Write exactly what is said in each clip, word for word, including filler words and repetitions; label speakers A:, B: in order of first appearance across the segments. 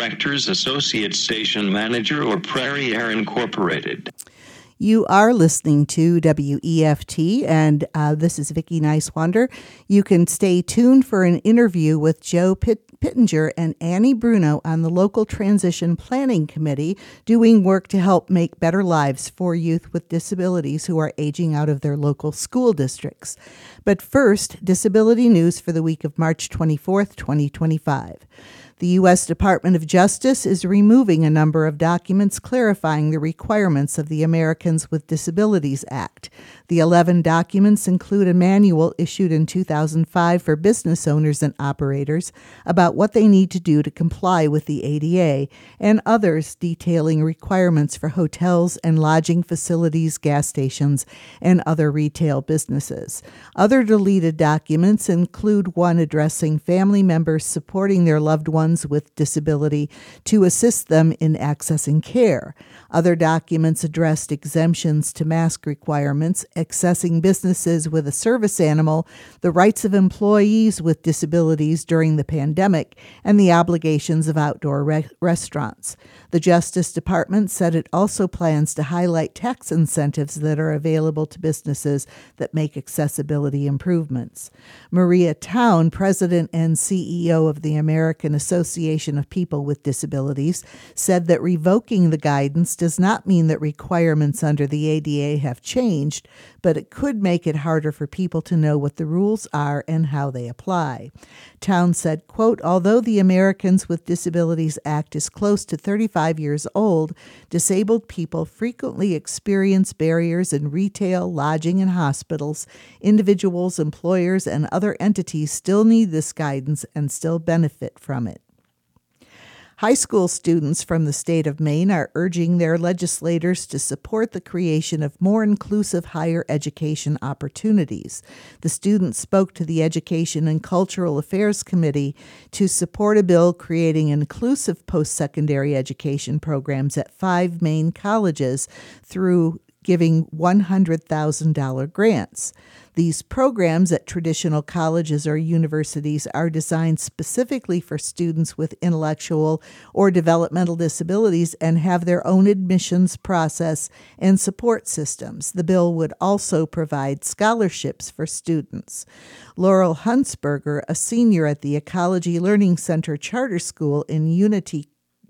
A: Directors, Associate Station Manager, or Prairie Air Incorporated.
B: You are listening to W E F T, and uh, this is Vicki Nicewander. You can stay tuned for an interview with Joe Pitt- Pittenger and Annie Bruno on the local Transition Planning Committee, doing work to help make better lives for youth with disabilities who are aging out of their local school districts. But first, disability news for the week of March twenty-fourth, twenty twenty-five. The U S Department of Justice is removing a number of documents clarifying the requirements of the Americans with Disabilities Act. The eleven documents include a manual issued in two thousand five for business owners and operators about what they need to do to comply with the A D A, and others detailing requirements for hotels and lodging facilities, gas stations, and other retail businesses. Other deleted documents include one addressing family members supporting their loved ones with disability to assist them in accessing care. Other documents addressed exemptions to mask requirements, accessing businesses with a service animal, the rights of employees with disabilities during the pandemic, and the obligations of outdoor re- restaurants. The Justice Department said it also plans to highlight tax incentives that are available to businesses that make accessibility improvements. Maria Town, president and C E O of the American Association of People with Disabilities, said that revoking the guidance does not mean that requirements under the A D A have changed, but it could make it harder for people to know what the rules are and how they apply. Town said, quote, although the Americans with Disabilities Act is close to thirty-five years old, disabled people frequently experience barriers in retail, lodging, and hospitals. Individuals, employers, and other entities still need this guidance and still benefit from it. High school students from the state of Maine are urging their legislators to support the creation of more inclusive higher education opportunities. The students spoke to the Education and Cultural Affairs Committee to support a bill creating inclusive post-secondary education programs at five Maine colleges through giving one hundred thousand dollars grants. These programs at traditional colleges or universities are designed specifically for students with intellectual or developmental disabilities and have their own admissions process and support systems. The bill would also provide scholarships for students. Laurel Huntsberger, a senior at the Ecology Learning Center Charter School in Unity,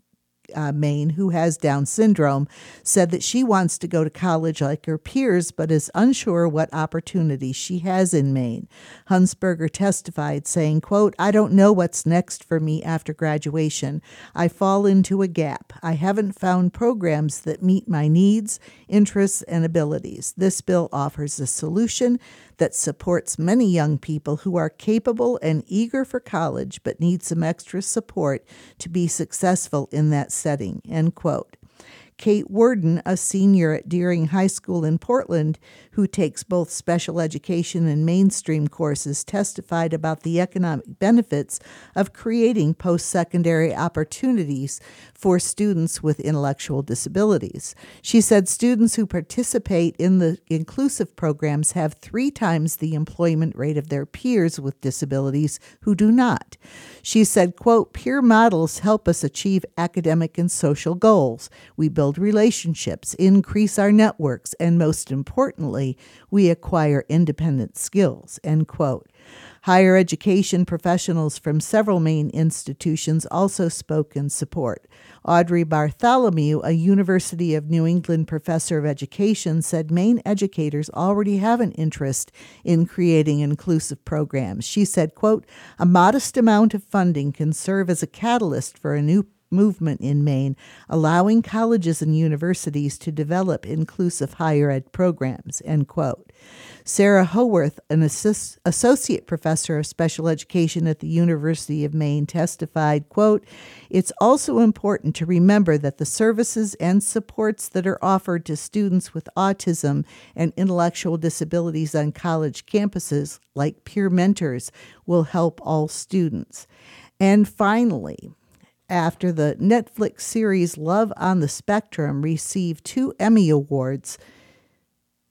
B: Uh, Maine, who has Down syndrome, said that she wants to go to college like her peers, but is unsure what opportunities she has in Maine. Hunsberger testified, saying, quote, I don't know what's next for me after graduation. I fall into a gap. I haven't found programs that meet my needs, interests, and abilities. This bill offers a solution that supports many young people who are capable and eager for college but need some extra support to be successful in that setting, end quote. Kate Worden, a senior at Deering High School in Portland, who takes both special education and mainstream courses, testified about the economic benefits of creating post-secondary opportunities for students with intellectual disabilities. She said students who participate in the inclusive programs have three times the employment rate of their peers with disabilities who do not. She said, quote, peer models help us achieve academic and social goals. We build relationships, increase our networks, and most importantly, we acquire independent skills, end quote. Higher education professionals from several Maine institutions also spoke in support. Audrey Bartholomew, a University of New England professor of education, said Maine educators already have an interest in creating inclusive programs. She said, quote, a modest amount of funding can serve as a catalyst for a new movement in Maine, allowing colleges and universities to develop inclusive higher ed programs, end quote. Sarah Howarth, an assist, associate professor of special education at the University of Maine, testified, quote, it's also important to remember that the services and supports that are offered to students with autism and intellectual disabilities on college campuses, like peer mentors, will help all students. And finally, after the Netflix series Love on the Spectrum received two Emmy Awards,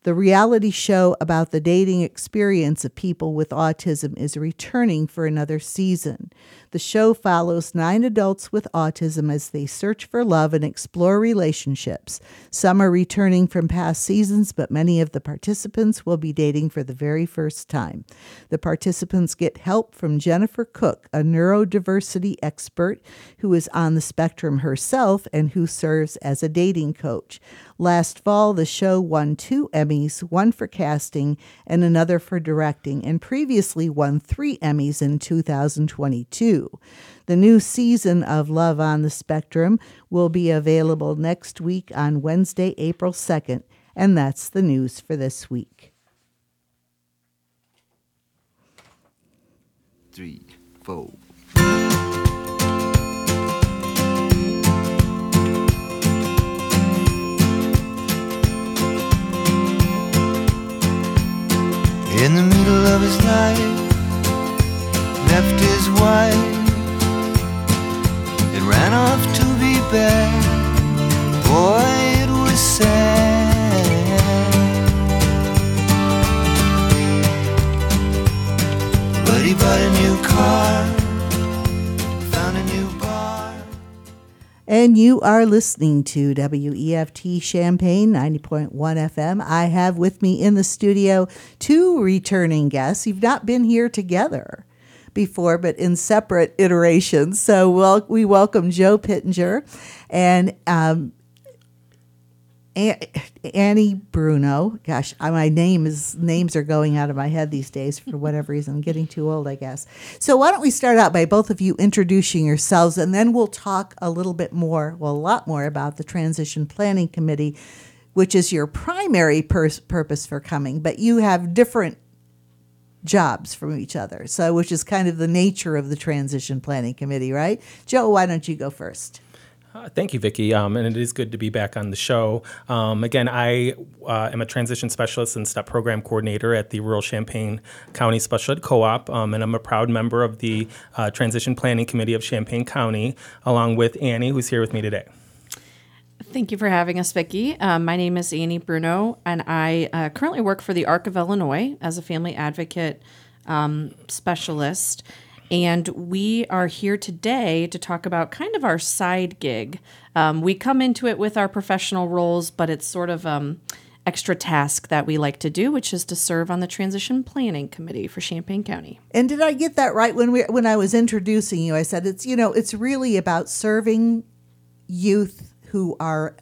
B: The reality show about the dating experience of people with autism is returning for another season. The show follows nine adults with autism as they search for love and explore relationships. Some are returning from past seasons, but many of the participants will be dating for the very first time. The participants get help from Jennifer Cook, a neurodiversity expert who is on the spectrum herself and who serves as a dating coach. Last fall, the show won two Emmys, one for casting and another for directing, and previously won three Emmys in two thousand twenty-two. The new season of Love on the Spectrum will be available next week on Wednesday, April second, and that's the news for this week.
C: Three, four. In the middle of his life, left his wife, and ran off to be back. Boy, it was sad. But he bought a new car, found a new bar.
B: And you are listening to W E F T Champaign ninety point one F M. I have with me in the studio two returning guests. You've not been here together before, but in separate iterations. So well, we welcome Joe Pittenger and um, Annie Bruno. Gosh, my name is names are going out of my head these days for whatever reason. I'm getting too old, I guess. So why don't we start out by both of you introducing yourselves, and then we'll talk a little bit more, well, a lot more about the Transition Planning Committee, which is your primary pers- purpose for coming, but you have different jobs from each other. So, which is kind of the nature of the Transition Planning Committee, right? Joe, why don't you go first?
D: Uh, thank you, Vicki, um, and it is good to be back on the show. Um, again, I uh, am a transition specialist and STEP program coordinator at the Rural Champaign County Special Ed Co-op, um, and I'm a proud member of the uh, Transition Planning Committee of Champaign County, along with Annie, who's here with me today.
E: Thank you for having us, Vicki. Um, my name is Annie Bruno, and I uh, currently work for the A R C of Illinois as a family advocate um, specialist. And we are here today to talk about kind of our side gig. Um, we come into it with our professional roles, but it's sort of um extra task that we like to do, which is to serve on the Transition Planning Committee for Champaign County.
B: And did I get that right when we when I was introducing you? I said it's you know it's really about serving youth who are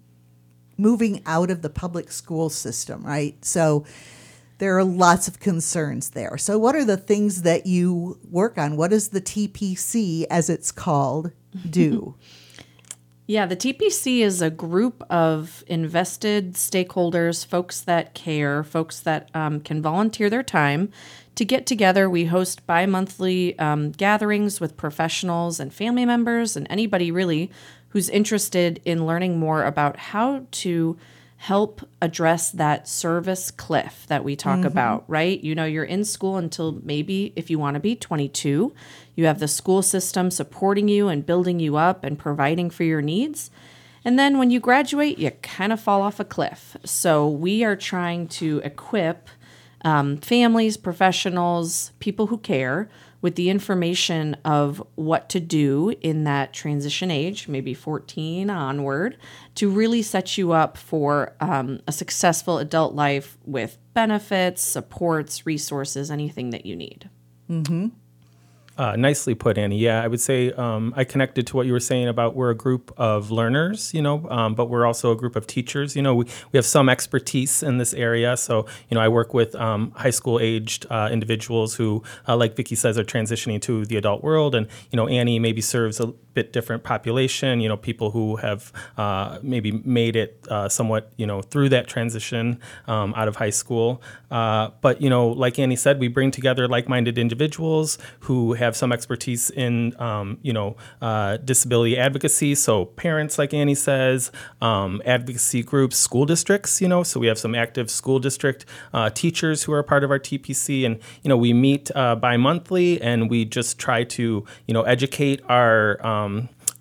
B: moving out of the public school system, right? So there are lots of concerns there. So what are the things that you work on? What does the T P C, as it's called, do?
E: Yeah, the T P C is a group of invested stakeholders, folks that care, folks that um, can volunteer their time to get together. We host bi-monthly um, gatherings with professionals and family members and anybody really who's interested in learning more about how to help address that service cliff that we talk mm-hmm. about, right? You know, you're in school until maybe, if you want to be, twenty-two. You have the school system supporting you and building you up and providing for your needs. And then when you graduate, you kind of fall off a cliff. So we are trying to equip um, families, professionals, people who care with the information of what to do in that transition age, maybe fourteen onward, to really set you up for um, a successful adult life with benefits, supports, resources, anything that you need.
B: Mm-hmm.
D: Uh, nicely put, Annie. Yeah, I would say um, I connected to what you were saying about we're a group of learners, you know, um, but we're also a group of teachers. You know, we, we have some expertise in this area. So, you know, I work with um, high school aged uh, individuals who, uh, like Vicki says, are transitioning to the adult world. And, you know, Annie maybe serves a bit different population, you know, people who have uh, maybe made it uh, somewhat, you know, through that transition um, out of high school. Uh, but, you know, like Annie said, we bring together like-minded individuals who have some expertise in, um, you know, uh, disability advocacy. So parents, like Annie says, um, advocacy groups, school districts, you know, so we have some active school district uh, teachers who are part of our T P C. And, you know, we meet uh, bi-monthly and we just try to, you know, educate our um,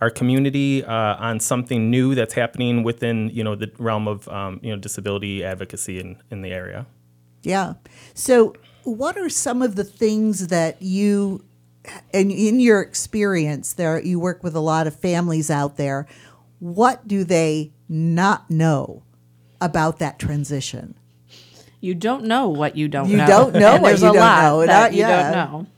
D: our community uh, on something new that's happening within, you know, the realm of, um, you know, disability advocacy in, in the area.
B: Yeah. So what are some of the things that you, and in your experience there, you work with a lot of families out there, what do they not know about that transition?
E: You don't know what you don't
B: You
E: know.
B: don't know
E: And
B: what
E: there's
B: you
E: a
B: don't
E: lot
B: know.
E: that
B: Not
E: you
B: yet.
E: don't know.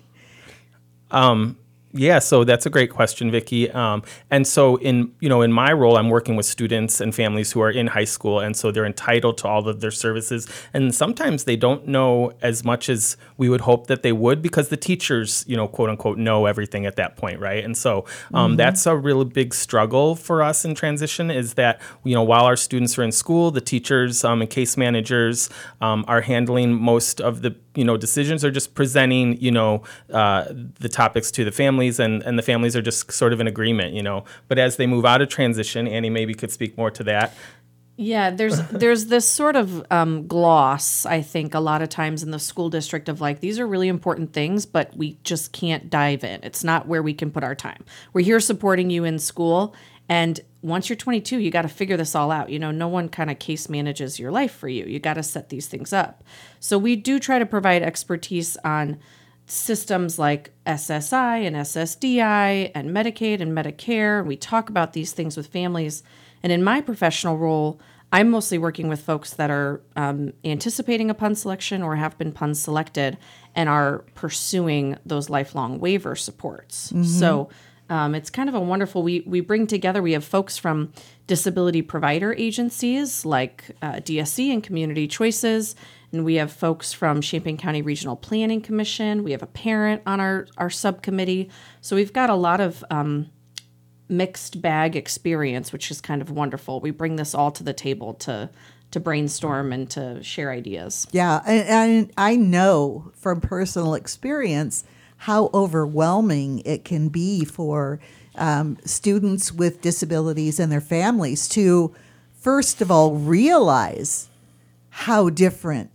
D: Um, yeah, so that's a great question, Vicki. Um, and so in, you know, in my role, I'm working with students and families who are in high school, and so they're entitled to all of their services. And sometimes they don't know as much as we would hope that they would, because the teachers, you know, quote unquote, know everything at that point, right? And so um, mm-hmm. that's a really big struggle for us in transition, is that, you know, while our students are in school, the teachers um, and case managers um, are handling most of the, you know, decisions, are just presenting, you know, uh, the topics to the families, and, and the families are just sort of in agreement, you know. But as they move out of transition, Annie maybe could speak more to that.
E: Yeah, there's there's this sort of um, gloss, I think, a lot of times in the school district of like, these are really important things, but we just can't dive in. It's not where we can put our time. We're here supporting you in school, and once you're twenty-two, you got to figure this all out. You know, no one kind of case manages your life for you. You got to set these things up. So we do try to provide expertise on systems like S S I and S S D I and Medicaid and Medicare. We talk about these things with families. And in my professional role, I'm mostly working with folks that are um, anticipating a P U N selection or have been P U N selected and are pursuing those lifelong waiver supports. Mm-hmm. So um, it's kind of a wonderful, we, we bring together, we have folks from disability provider agencies like uh, D S C and Community Choices, and we have folks from Champaign County Regional Planning Commission. We have a parent on our, our subcommittee. So we've got a lot of um, mixed bag experience, which is kind of wonderful. We bring this all to the table to to brainstorm and to share ideas.
B: Yeah, and, and I know from personal experience how overwhelming it can be for um, students with disabilities and their families to, first of all, realize how different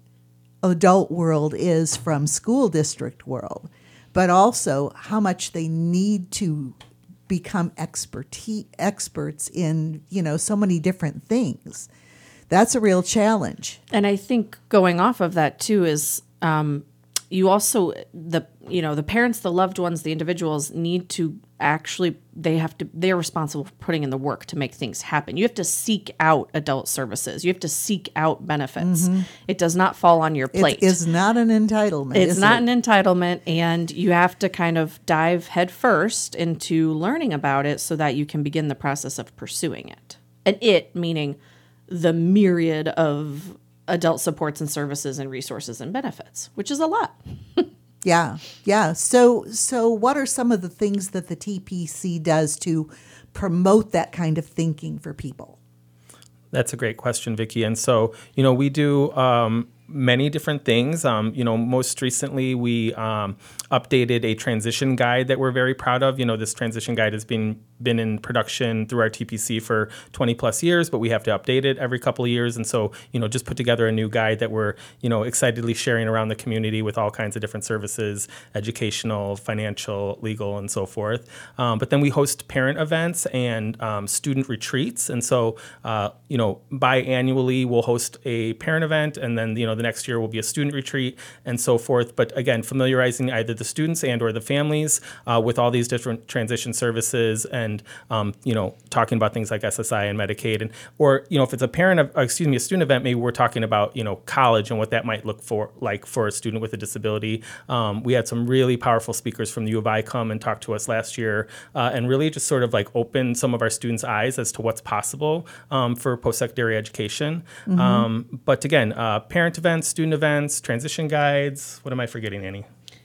B: adult world is from school district world, but also how much they need to become expertise, experts in, you know, so many different things. That's a real challenge.
E: And I think going off of that too is um, you also, the, you know, the parents, the loved ones, the individuals need to actually, they have to, they're responsible for putting in the work to make things happen. You have to seek out adult services. You have to seek out benefits. Mm-hmm. It does not fall on your plate.
B: It is not an entitlement.
E: It's
B: is
E: not
B: it?
E: an entitlement, and you have to kind of dive headfirst into learning about it so that you can begin the process of pursuing it. And it, meaning the myriad of adult supports and services and resources and benefits, which is a lot.
B: Yeah, yeah. So, so what are some of the things that the T P C does to promote that kind of thinking for people?
D: That's a great question, Vicki. And so, you know, we do um, many different things. Um, you know, most recently we um, updated a transition guide that we're very proud of. You know, this transition guide has been been in production through our T P C for twenty plus years, but we have to update it every couple of years. And so, you know, just put together a new guide that we're, you know, excitedly sharing around the community with all kinds of different services, educational, financial, legal, and so forth. Um, but then we host parent events and um, student retreats. And so, uh, you know, biannually we'll host a parent event, and then, you know, the next year will be a student retreat and so forth. But again, familiarizing either the students and or the families uh, with all these different transition services, and And, um, you know, talking about things like S S I and Medicaid. And, or, you know, if it's a parent, of, excuse me, a student event, maybe we're talking about, you know, college and what that might look for like for a student with a disability. Um, we had some really powerful speakers from the U of I come and talk to us last year uh, and really just sort of like open some of our students' eyes as to what's possible um, for post-secondary education. Mm-hmm. Um, but again, uh, parent events, student events, transition guides. What am I forgetting, Annie?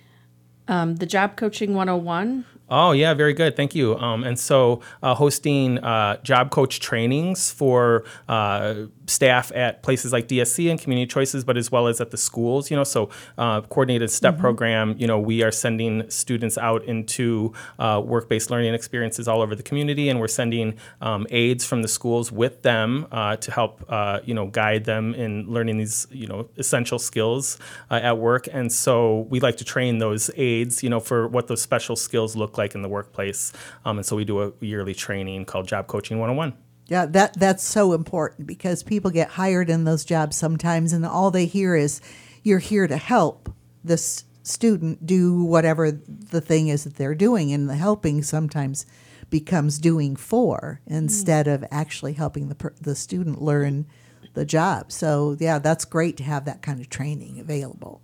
E: Um, the Job Coaching one oh one.
D: Oh, yeah, very good. Thank you. Um, and so uh, hosting uh, job coach trainings for uh, staff at places like D S C and Community Choices, but as well as at the schools, you know, so uh, coordinated STEP mm-hmm. program, you know, we are sending students out into uh, work-based learning experiences all over the community, and we're sending um, aides from the schools with them uh, to help, uh, you know, guide them in learning these, you know, essential skills uh, at work. And so we like to train those aides, you know, for what those special skills look look like in the workplace. Um, and so we do a yearly training called Job Coaching one oh one.
B: Yeah, that that's so important because people get hired in those jobs sometimes, and all they hear is, "You're here to help this student do whatever the thing is that they're doing," and the helping sometimes becomes doing for instead of actually helping the per- the student learn the job. So yeah, that's great to have that kind of training available.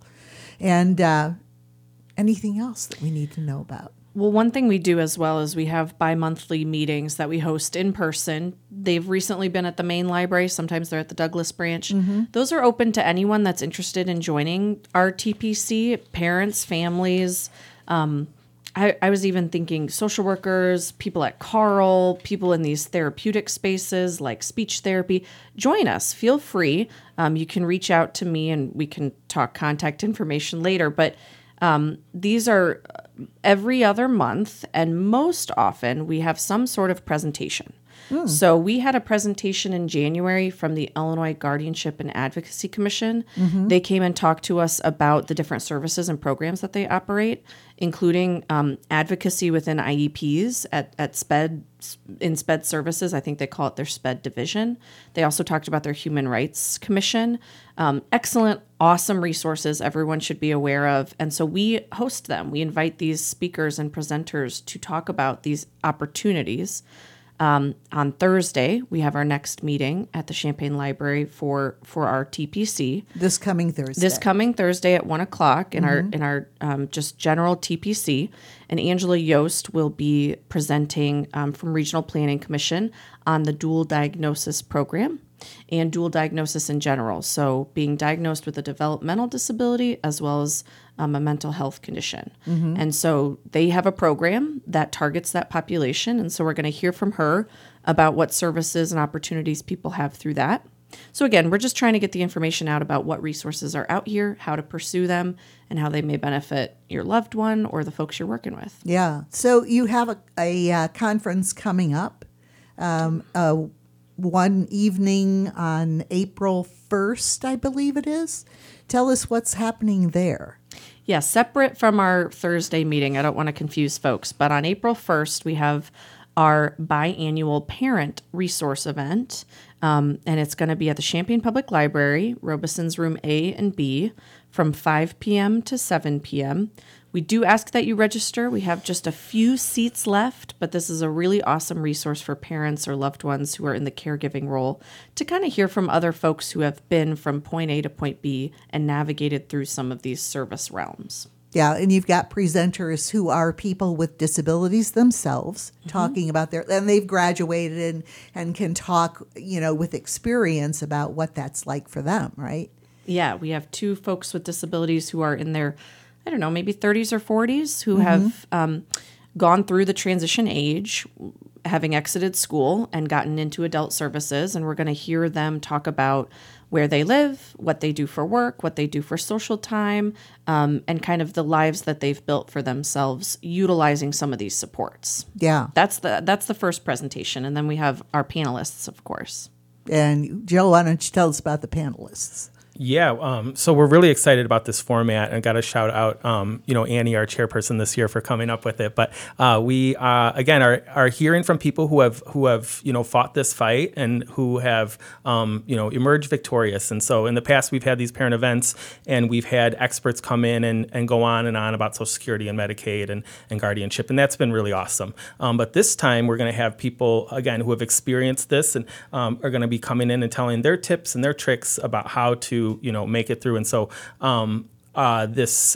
B: And uh, anything else that we need to know about?
E: Well, one thing we do as well is we have bi-monthly meetings that we host in person. They've recently been at the main library. Sometimes they're at the Douglas branch. Mm-hmm. Those are open to anyone that's interested in joining our T P C, parents, families. Um, I, I was even thinking social workers, people at Carl, people in these therapeutic spaces like speech therapy. Join us. Feel free. Um, you can reach out to me and we can talk contact information later. But um, these are every other month, and most often we have some sort of presentation. Mm. So we had a presentation in January from the Illinois Guardianship and Advocacy Commission. Mm-hmm. They came and talked to us about the different services and programs that they operate, including um, advocacy within I E Ps at, at SPED, in SPED services. I think they call it their SPED division. They also talked about their Human Rights Commission. Um, excellent, awesome resources everyone should be aware of. And so we host them. We invite these speakers and presenters to talk about these opportunities. Um, on Thursday, we have our next meeting at the Champaign Library for, for our T P C.
B: This coming Thursday.
E: This coming Thursday at one o'clock in mm-hmm. our in our um, just general T P C, and Angela Yost will be presenting um, from Regional Planning Commission on the dual diagnosis program and dual diagnosis in general. So being diagnosed with a developmental disability as well as um, a mental health condition. Mm-hmm. And so they have a program that targets that population. And so we're going to hear from her about what services and opportunities people have through that. So again, we're just trying to get the information out about what resources are out here, how to pursue them, and how they may benefit your loved one or the folks you're working with.
B: Yeah. So you have a, a uh, conference coming up. Um, uh, one evening on April first, I believe it is. Tell us what's happening there.
E: Yeah, separate from our Thursday meeting. I don't want to confuse folks, but on April first, we have our biannual parent resource event, um, and it's going to be at the Champaign Public Library, Robeson's Room A and B, from five p.m. to seven p.m. We do ask that you register. We have just a few seats left, but this is a really awesome resource for parents or loved ones who are in the caregiving role to kind of hear from other folks who have been from point A to point B and navigated through some of these service realms.
B: Yeah, and you've got presenters who are people with disabilities themselves mm-hmm. talking about their, and they've graduated and, and can talk, you know, with experience about what that's like for them, right?
E: Yeah, we have two folks with disabilities who are in their, I don't know, maybe thirties or forties who mm-hmm. have um, gone through the transition age, having exited school and gotten into adult services. And we're going to hear them talk about where they live, what they do for work, what they do for social time, um, and kind of the lives that they've built for themselves utilizing some of these supports.
B: Yeah.
E: That's the that's the first presentation. And then we have our panelists, of course.
B: And Joe, why don't you tell us about the panelists?
D: Yeah, um, so we're really excited about this format, and got to shout out, um, you know, Annie, our chairperson this year, for coming up with it. But uh, we, uh, again, are are hearing from people who have who have you know fought this fight and who have um, you know emerged victorious. And so in the past, we've had these parent events, and we've had experts come in and, and go on and on about Social Security and Medicaid and, and guardianship, and that's been really awesome. Um, but this time, we're going to have people again who have experienced this and um, are going to be coming in and telling their tips and their tricks about how to you know, make it through. And so um, uh, this,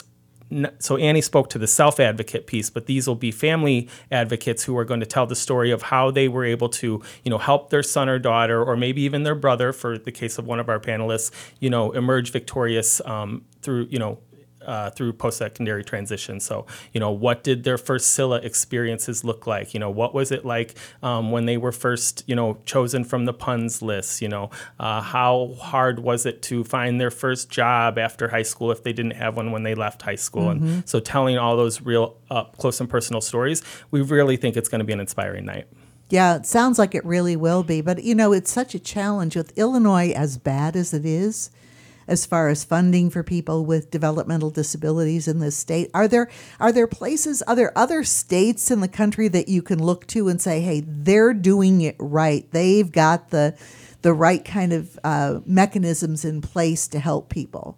D: so Annie spoke to the self-advocate piece, but these will be family advocates who are going to tell the story of how they were able to, you know, help their son or daughter, or maybe even their brother, for the case of one of our panelists, you know, emerge victorious um, through, you know, Uh, through post-secondary transition. So, you know, what did their first S I L A experiences look like? You know, what was it like um, when they were first, you know, chosen from the P U N S list? You know, uh, how hard was it to find their first job after high school if they didn't have one when they left high school? Mm-hmm. And so telling all those real up close and personal stories, we really think it's going to be an inspiring night.
B: Yeah, it sounds like it really will be. But, you know, it's such a challenge with Illinois, as bad as it is. as far as funding for people with developmental disabilities in this state? Are there are there places, are there other states in the country that you can look to and say, hey, they're doing it right. They've got the the right kind of uh, mechanisms in place to help people?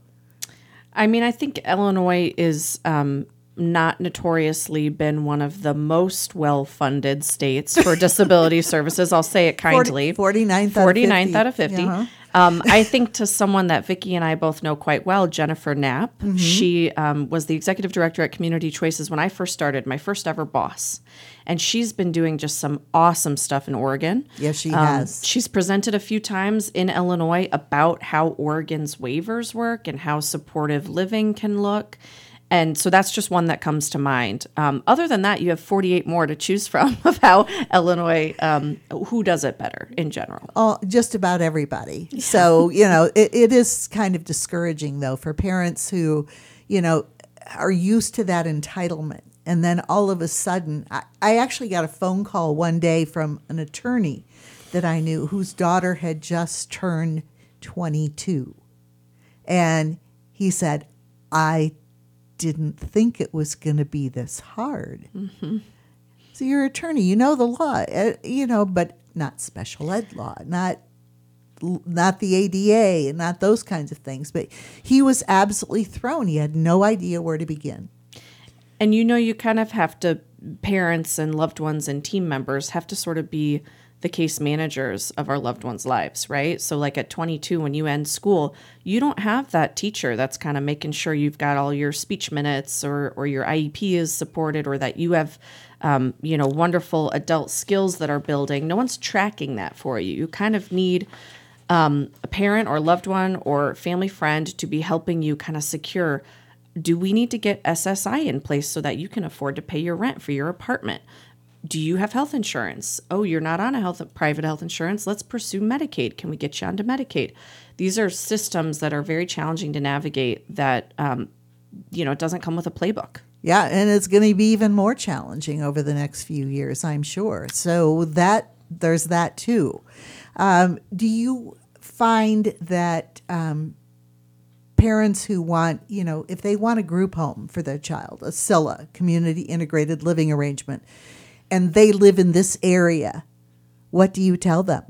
E: I mean, I think Illinois is um, not notoriously been one of the most well-funded states for disability services. I'll say it kindly.
B: forty-ninth,
E: forty-ninth out of fifty.
B: Uh-huh.
E: Um, I think to someone that Vicki and I both know quite well, Jennifer Knapp, mm-hmm. she um, was the executive director at Community Choices when I first started, my first ever boss. And she's been doing just some awesome stuff in Oregon.
B: Yes, she
E: um,
B: has.
E: She's presented a few times in Illinois about how Oregon's waivers work and how supportive living can look. And so that's just one that comes to mind. Um, other than that, you have forty-eight more to choose from of how Illinois, um, who does it better in general.
B: Oh, just about everybody. Yeah. So, you know, it, it is kind of discouraging, though, for parents who, you know, are used to that entitlement. And then all of a sudden, I, I actually got a phone call one day from an attorney that I knew whose daughter had just turned twenty-two. And he said, I didn't think it was going to be this hard. Mm-hmm. So you're an attorney, you know the law, uh, you know, but not special ed law, not not the A D A, and not those kinds of things. But he was absolutely thrown. He had no idea where to begin.
E: And you know, you kind of have to, parents and loved ones and team members have to sort of be the case managers of our loved ones' lives, right? So like at twenty-two, when you end school, you don't have that teacher that's kind of making sure you've got all your speech minutes or or your I E P is supported or that you have, um, you know, wonderful adult skills that are building. No one's tracking that for you. You kind of need um, a parent or loved one or family friend to be helping you kind of secure, do we need to get S S I in place so that you can afford to pay your rent for your apartment? Do you have health insurance? Oh, you're not on a health private health insurance. Let's pursue Medicaid. Can we get you onto Medicaid? These are systems that are very challenging to navigate that, um, you know, it doesn't come with a playbook.
B: Yeah, and it's going to be even more challenging over the next few years, I'm sure. So that there's that too. Um, do you find that um, parents who want, you know, if they want a group home for their child, a C I L A, community integrated living arrangement, and they live in this area, what do you tell them?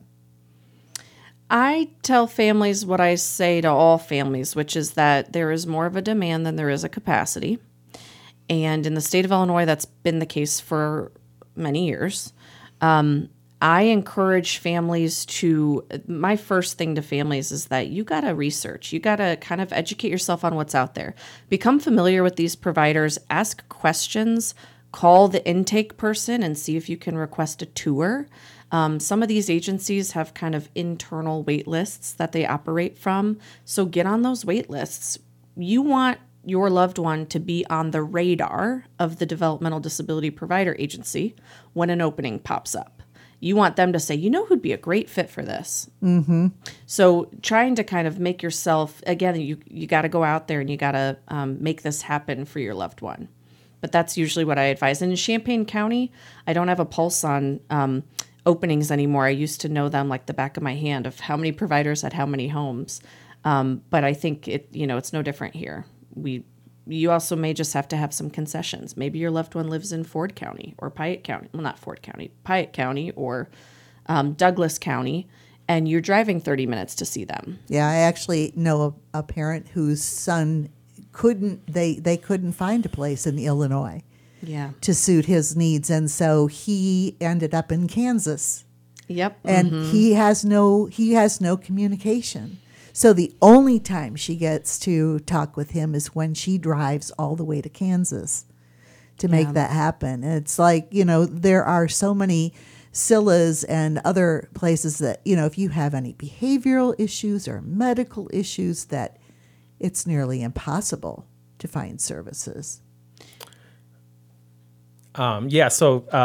E: I tell families what I say to all families, which is that there is more of a demand than there is a capacity. And in the state of Illinois, that's been the case for many years. Um, I encourage families to, my first thing to families is that you got to research. You got to kind of educate yourself on what's out there. Become familiar with these providers, ask questions, call the intake person and see if you can request a tour. Um, some of these agencies have kind of internal wait lists that they operate from. So get on those wait lists. You want your loved one to be on the radar of the developmental disability provider agency when an opening pops up. You want them to say, you know who'd be a great fit for this. Mm-hmm. So trying to kind of make yourself, again, you, you got to go out there and you got to um, make this happen for your loved one. But that's usually what I advise. And in Champaign County, I don't have a pulse on um, openings anymore. I used to know them like the back of my hand of how many providers had how many homes. Um, but I think it, you know, it's no different here. We, you also may just have to have some concessions. Maybe your loved one lives in Ford County or Piatt County. Well, not Ford County, Piatt County or um, Douglas County, and you're driving thirty minutes to see them.
B: Yeah, I actually know a, a parent whose son couldn't they they couldn't find a place in Illinois
E: yeah.
B: to suit his needs, and so he ended up in Kansas.
E: Yep.
B: And
E: mm-hmm.
B: he has no he has no communication. So the only time she gets to talk with him is when she drives all the way to Kansas to make
E: yeah.
B: that happen. And it's like, you know, there are so many C I L As and other places that, you know, if you have any behavioral issues or medical issues, that it's nearly impossible to find services.
D: Um, yeah, so uh,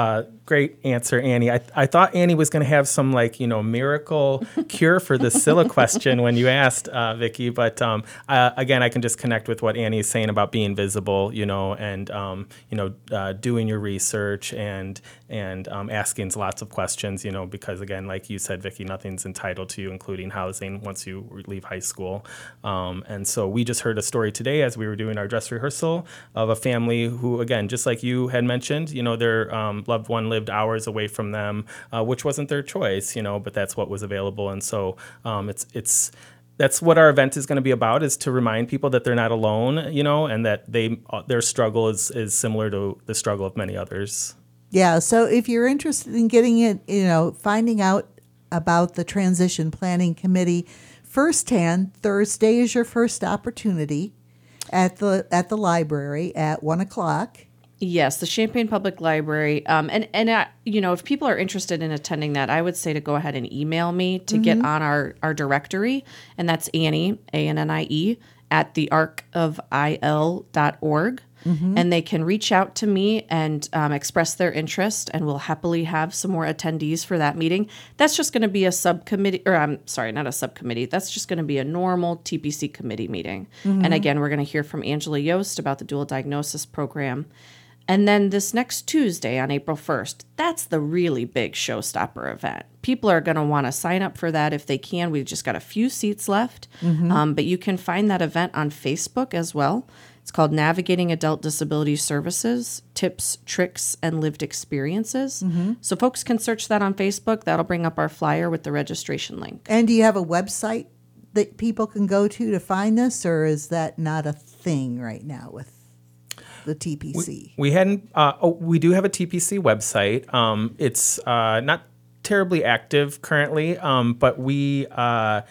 D: great answer, Annie. I, I thought Annie was going to have some like, you know, miracle cure for the Scylla question when you asked, uh, Vicki. But um, uh, again, I can just connect with what Annie is saying about being visible, you know, and, um, you know, uh, doing your research and and um, asking lots of questions, you know, because again, like you said, Vicki, nothing's entitled to you, including housing once you leave high school. Um, and so we just heard a story today as we were doing our dress rehearsal of a family who, again, just like you had mentioned, you know, their um, loved one lived hours away from them, uh, which wasn't their choice, you know, but that's what was available. And so um, it's it's that's what our event is going to be about, is to remind people that they're not alone, you know, and that they uh, their struggle is is similar to the struggle of many others.
B: Yeah, so if you're interested in getting it, you know, finding out about the Transition Planning Committee firsthand, Thursday is your first opportunity at the at the library at one o'clock.
E: Yes, the Champaign Public Library. Um, and, and uh, you know, if people are interested in attending that, I would say to go ahead and email me to mm-hmm. get on our, our directory. And that's Annie, A N N I E, at the arc of I L dot org. Mm-hmm. And they can reach out to me and um, express their interest, and we'll happily have some more attendees for that meeting. That's just going to be a subcommittee, or I'm sorry, not a subcommittee. That's just going to be a normal T P C committee meeting. Mm-hmm. And again, we're going to hear from Angela Yost about the dual diagnosis program. And then this next Tuesday on April first, that's the really big showstopper event. People are going to want to sign up for that if they can. We've just got a few seats left. Mm-hmm. Um, but you can find that event on Facebook as well. It's called Navigating Adult Disability Services, Tips, Tricks, and Lived Experiences. Mm-hmm. So folks can search that on Facebook. That'll bring up our flyer with the registration link.
B: And do you have a website that people can go to to find this, or is that not a thing right now with the T P C?
D: We, we hadn't. Uh, oh, we do have a T P C website. Um, it's uh, not terribly active currently, um, but we. Uh,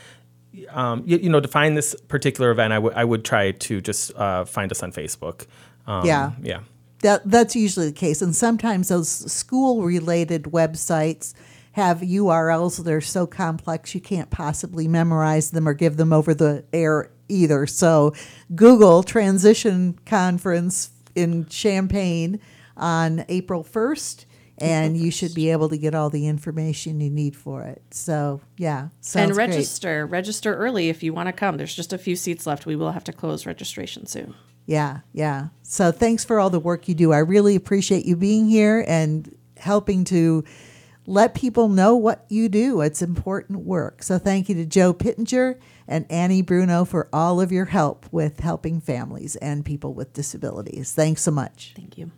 D: Um, you, you know, to find this particular event, I would I would try to just uh, find us on Facebook. Um,
B: yeah,
D: yeah.
B: That that's usually the case, and sometimes those school-related websites have U R Ls that are so complex you can't possibly memorize them or give them over the air either. So, Google Transition Conference in Champaign on April first. And you should be able to get all the information you need for it. So, yeah, sounds
E: And register.
B: great.
E: Register early if you want to come. There's just a few seats left. We will have to close registration soon.
B: Yeah, yeah. So thanks for all the work you do. I really appreciate you being here and helping to let people know what you do. It's important work. So thank you to Joe Pittenger and Annie Bruno for all of your help with helping families and people with disabilities. Thanks so much.
E: Thank you.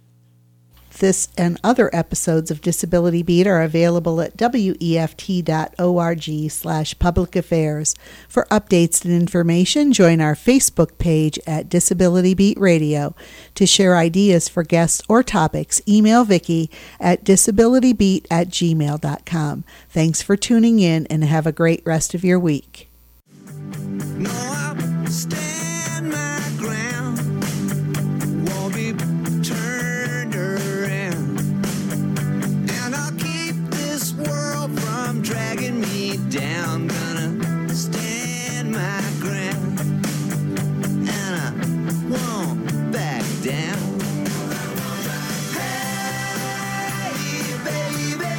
B: This and other episodes of Disability Beat are available at W E F T dot org slash public affairs. For updates and information, join our Facebook page at Disability Beat Radio. To share ideas for guests or topics, email Vicki at disabilitybeat at gmail dot com. Thanks for tuning in and have a great rest of your week.
C: No, I'll stand my ground. Won't be turned around. And I'll keep this world from dragging me down. Gonna stand my ground. And I won't back down. Hey, baby,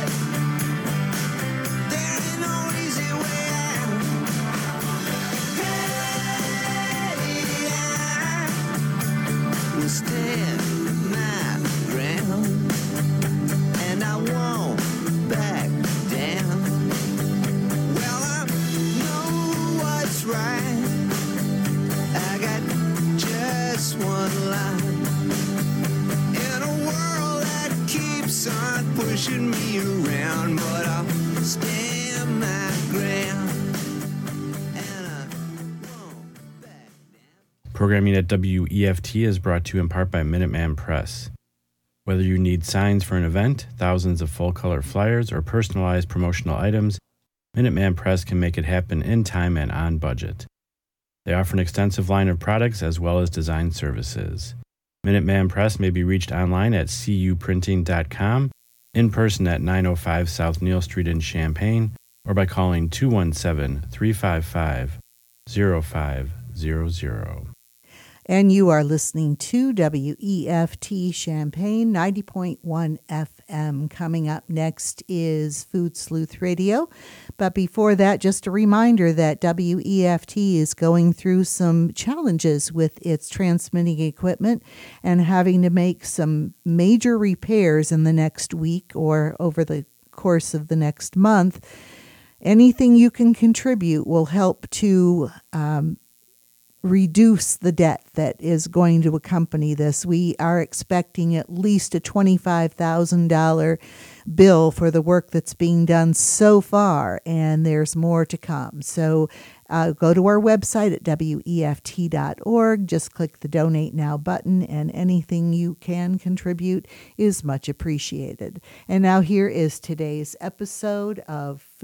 C: there ain't no easy way out. Will stand my ground, and I won't back down. Well, I know what's right. I got just one line. In a world that keeps on pushing me around, but I'll stand my ground.
F: Programming at W E F T is brought to you in part by Minuteman Press. Whether you need signs for an event, thousands of full-color flyers, or personalized promotional items, Minuteman Press can make it happen in time and on budget. They offer an extensive line of products as well as design services. Minuteman Press may be reached online at c u printing dot com, in person at nine oh five South Neal Street in Champaign, or by calling two one seven, three five five, zero five zero zero.
B: And you are listening to W E F T Champaign ninety point one F Um, coming up next is Food Sleuth Radio. But before that, just a reminder that W E F T is going through some challenges with its transmitting equipment and having to make some major repairs in the next week or over the course of the next month. Anything you can contribute will help to um, reduce the debt that is going to accompany this. We are expecting at least a twenty-five thousand dollars bill for the work that's being done so far, and there's more to come. So uh, go to our website at W E F T dot org. Just click the Donate Now button, and anything you can contribute is much appreciated. And now here is today's episode of